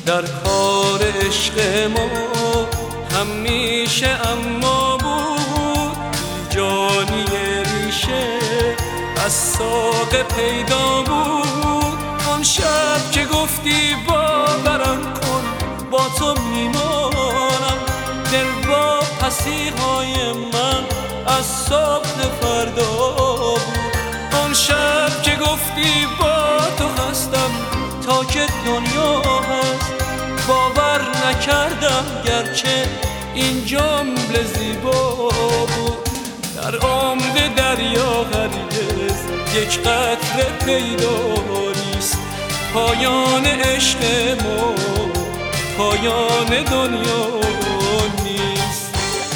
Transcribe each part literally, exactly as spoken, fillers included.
در کار عشق ما همیشه اما بود جانی ریشه از ساق پیدا بود. آن شب که گفتی باورم کن با تو میمانم، دل با پسیهای من از صبح فردا بود. آن شب که گفتی با تو هستم تا که دنیا هست، باور نکردم گرچه این جمله زیبا بود. در عمق دریا هرگز یک قطره پیدا نیست، پایان عشق ما پایان دنیا نیست.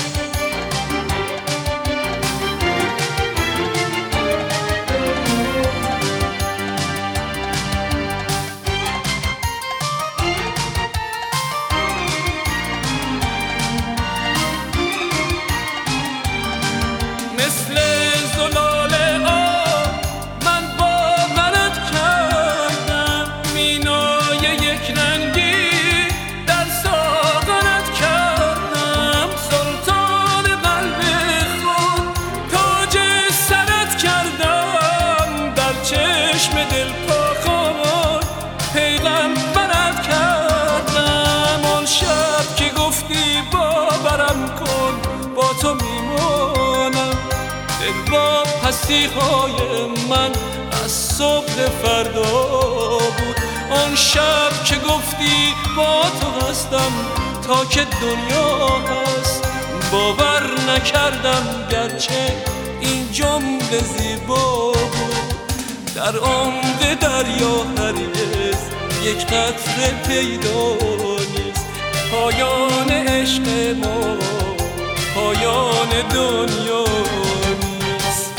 مثل زلال آب من باورت کردم، مینای یک رنگی در ساغرت کردم. سلطان قلب خود تاج سرت کردم، در چشم دل پاکان پیغمبرت کردم. آن شب که گفتی باورم کن با تو میمانم، دل با پسیهای من از صبح فردا بود. آن شب که گفتی با تو هستم تا که دنیا هست، باور نکردم گرچه این جمله زیبا بود. در عمق دریا هرگز یک قطره پیدا نیست، پایان عشق ما پایان دنیا نیست.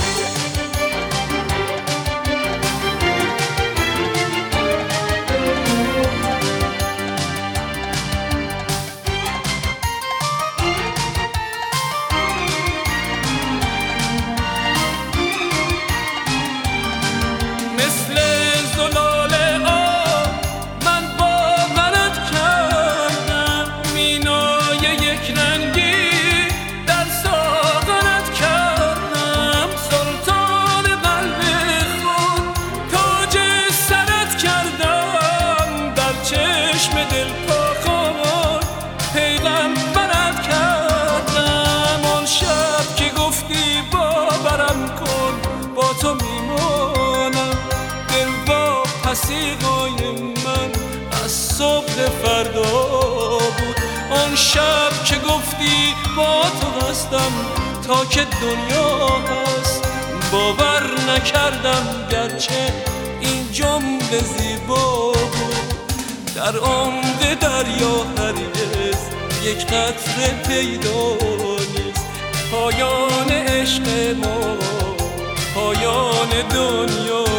مثل زلال آب من باورت کردم، مینای یک رنگی در ساغرت کردم. سلطان قلب خود تاج سرت کردم، در چشم دل پاکان پیغمبرت کردم. آن شب که گفتی باورم کن با تو میمانم، دل با پسیهای من از صبح فردا بود. آن شب که گفتی با تو هستم تا که دنیا هست، باور نکردم گرچه این جمله زیبا بود. در عمق دریا هرگز یک قطره پیدا نیست، پایان عشق ما پایان دنیا